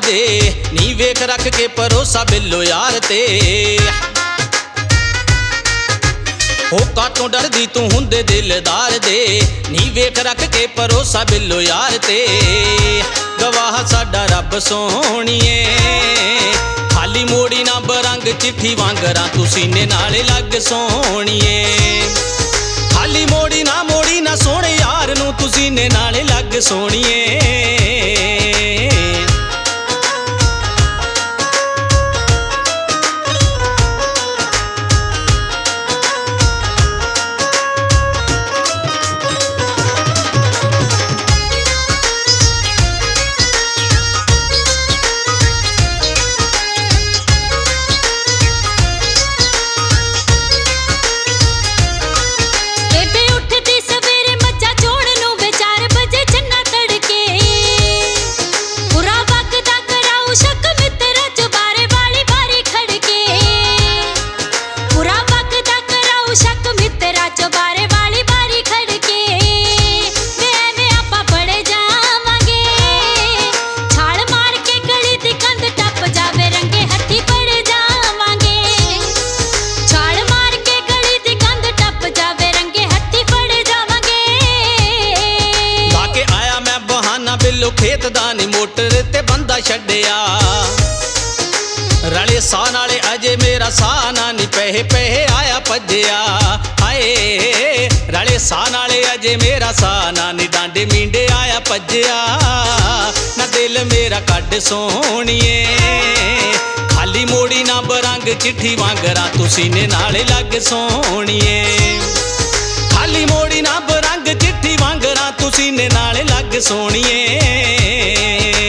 दे नी वेख रख के भरोसा बिल्लो यार ते। हो कातों डरदी तू हुंदे दिलदार दे नी वेख रख के भरोसा बिल्लो यार ते। गवाह साडा रब सोहणीए खाली मोड़ी ना बरंग चिट्ठी वांगरा तू सीने नाले लग सोहणीए। खाली मोड़ी ना सोहणे यार नू तू सीने नाले लग सोहणीए। बिल्लो खेत दा नी मोटर ते बंदा छड्डिया रले सा नाले अजे मेरा सा ना नी पैहे पैहे आया भज्जिया। हाए रले सा नाले अजे मेरा सा ना नी डांडे मींडे आया भज्जिया। ना दिल मेरा कड्ड सोहणीए खाली मोड़ी ना बरंग चिट्ठी वांगरा तू सीने नाले लग सोहणीए। खाली मोड़ी ना बरंग चिट्ठी वांगरा तू सीने नाले लग सोहणीए।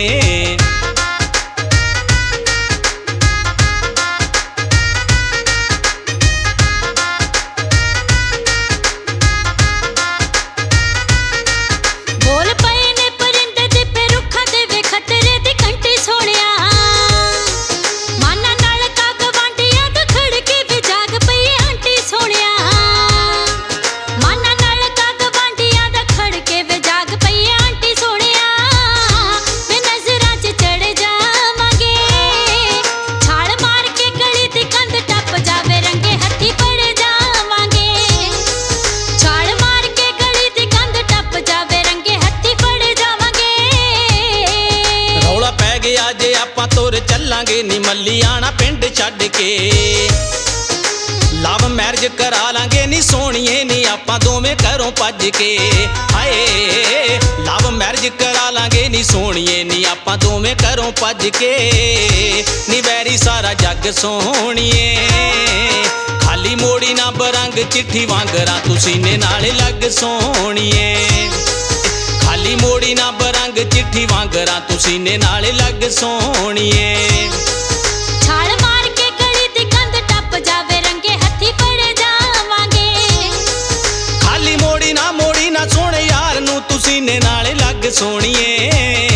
तुर चलांगे नी मलियाना पिंड छड्ड के लव मैरिज करा लांगे नी सोहणीए नी आपां दोवें घरों भज के। हाए लव मैरिज करा लांगे नी सोहणीए नी आपां दोवें घरों भज के। नी वैरी सारा जग सोहणीए खाली मोड़ी ना बरंग चिट्ठी वांगरा तू सीने नाले लग सोहणीए। खाली मोड़ी ना बरंग चिट्ठी वांगरा तू सीने नाले लग सोहणीए। छाल मार के गली दी कंध टप जावे रंगे हथी फड़ जावांगे। खाली मोड़ी ना सोहणे यार नू तू सीने नाले लग सोहणीए।